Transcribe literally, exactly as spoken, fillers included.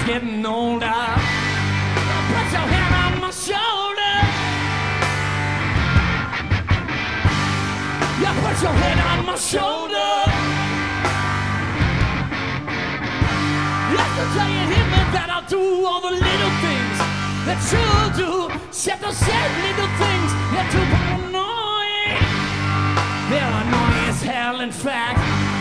is getting older. Put your hand on my shoulder. You put your head on my shoulder. Just to tell you, him that I'll do all the little things that you'll do. Set the sad little things. You're too annoying. They're annoying as hell, in fact.